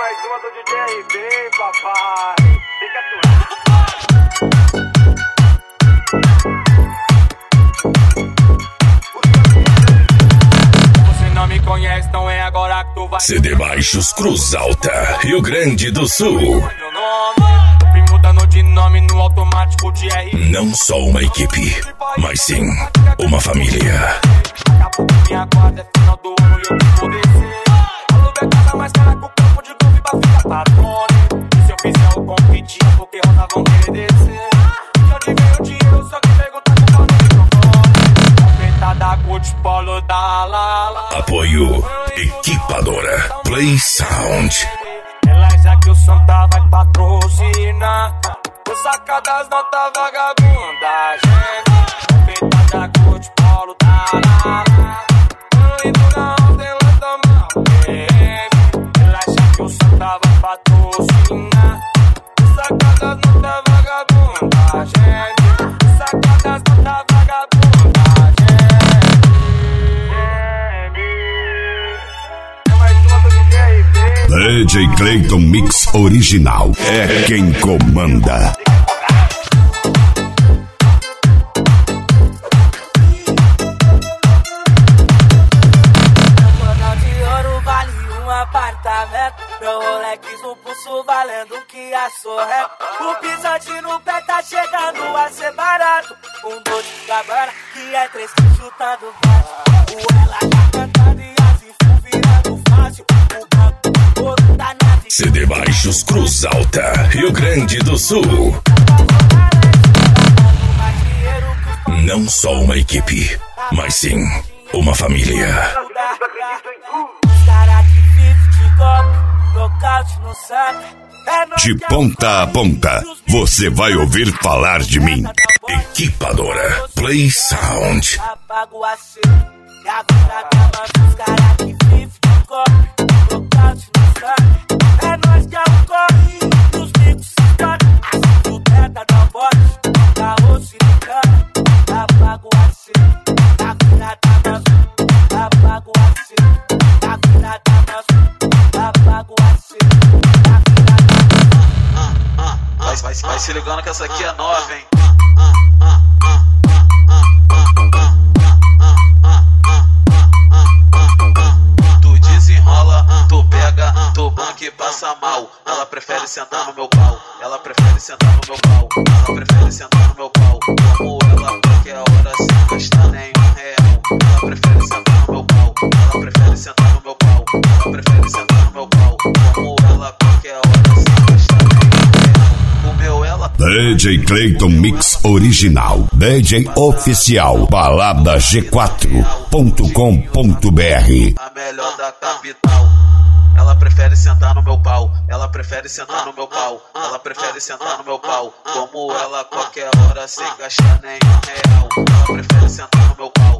mais uma do DJ RB, papai. Fica tu. Você não me conhece, não é agora que tu vai. CD Baixos Cruz Alta, Rio Grande do Sul. De nome no automático de R. Não só uma equipe, mas sim uma família. Acabou com minha guarda, é final do ano e eu vou descer. Aluguei casa mais cara que o campo de golfe pra ficar patrone. E se eu fizer o convite, porque roda vão querer descer. Se eu tiver o dinheiro, só que pergunta com o microfone. Aumentada, Gucci, Polo, da Lala. Apoio Equipadora Play Sound. Ela já que o Santa vai patrocinar. Sacadas nota vagabundagem. Aumentada, Gucci, Polo, da Lala. Indo na ordem, ela toma ela acha que o Santa vai patrocinar. Sacadas nota vagabundagem. Sacadas nota vagabundagem. É mais uma do DJ. DJ Clayton Mix Original é quem comanda. Meu Rolex no pulso valendo que a sorré. O pisante no pé tá chegando a ser barato. Um dor de cabana que é 3 chutando baixo. O ela tá cantando e as info virando fácil. O banco todo da nave. CD Baixos Cruz Alta, Rio Grande do Sul. Não só uma equipe, mas sim uma família. De ponta a ponta, você vai ouvir falar de mim. Equipadora Play Sound. Apago a cena, e agora tava os caras que vivem de copo. Nocaute no sangue, é nós que é o corre. Os bicos se tornam, assim o teta da bote. Carro se ligando, apago a cena, a mina tá na sua. Apago a cena, a mina tá na sua. Apago a cena. Vai se ligando que essa aqui é nova, hein? Tu desenrola, tu pega, tu banca e passa mal. Ela prefere sentar no meu pau. Ela prefere sentar no meu pau. Ela prefere sentar no meu pau. Como ela qualquer hora sem gastar nenhum real. Ela prefere sentar no meu pau. Ela prefere sentar no meu pau. Ela prefere sentar no meu pau. Como ela qualquer hora sem gastar nenhum real. O meu ela. DJ Clayton Mix Original, DJ Oficial, balada G4.com.br. A melhor da capital. Ela prefere sentar no meu pau. Ela prefere sentar no meu pau. Ela prefere sentar no meu pau. Como ela qualquer hora sem gastar nenhum real. Ela prefere sentar no meu pau.